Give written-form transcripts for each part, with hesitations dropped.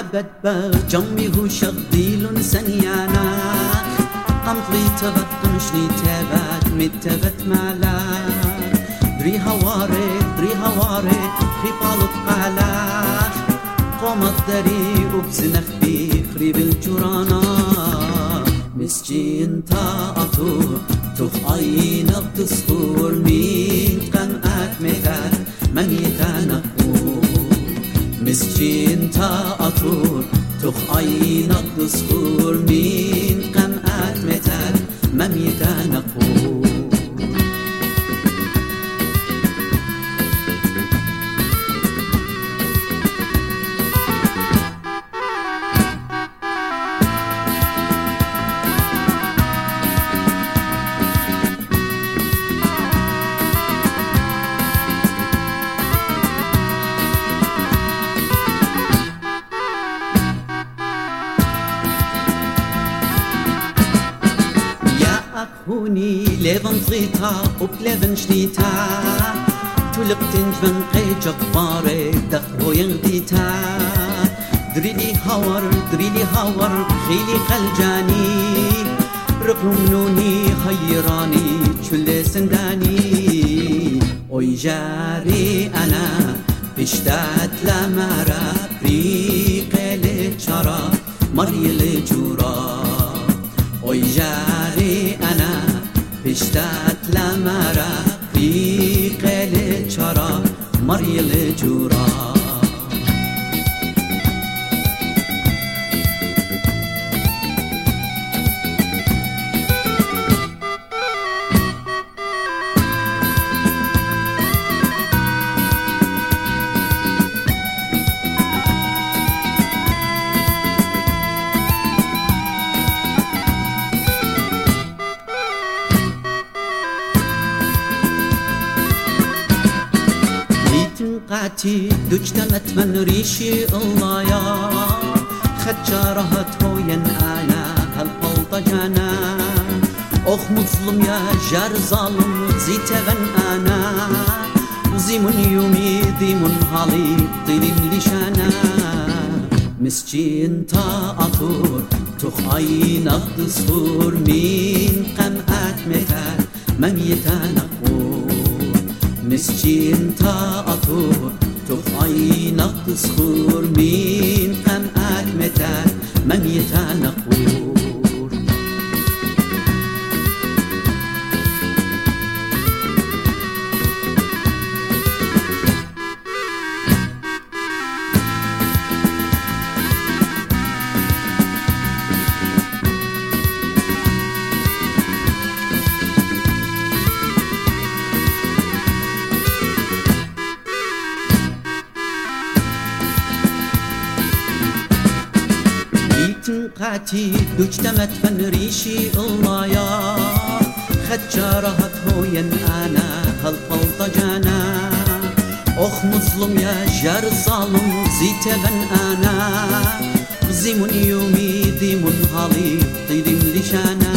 بدبخت جمعی هو شغديل سنيانا قمطلي تبت قمشني تبت متبت معلا دري هواري خيبالط قالا قامت دري وبزنخ بخريب الجرانا مسكين تاعتور تخ عينك تصفر مين قمقك مدر من يتنقور مسكين تاعتور تخ عينك تصفر مين قمقك مدر من يتنقور هوني ليفن صغيتا وبليفن شنيتا تولقتن جبن قي جباري دخو ينغديتا دريلي هاور خيلي خلجاني رقم نوني خيراني چل سنداني اوي جاري انا بشتات لمرا بريق لچارا مريل جورا اوي جاري انا بشتات لمرا بريق لچارا مريل جورا قاتي دجتمت من ريشي الله يا خجارها توين انا هالبلطجانا اخ مظلم يا جار ظالم زيتغن انا زيمن يومي ذيمن هالي طيلم لشانا مسكين تاعتور تخاين الدستور مين قمقات مثال من يتنقور مسكين تاعتور تخاينك تصخور مين قمقك مثال من يتنقور قاتي دجتمت فن ريشي الله يا خجارها توين انا هالبلطجانا اخ مظلم يا جار ظالم زيتغن انا زيمن يومي ذيمن هالي طيلم لشانا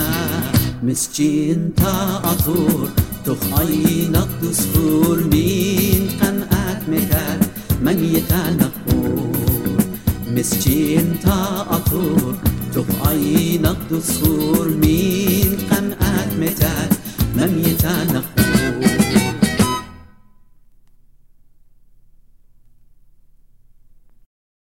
مسكين تاعتور تخاينك تصفور مين قمقك مثال من يتنقور مسكين تاعتور تخاينك تصفور مين قمقك مثال من يتنقور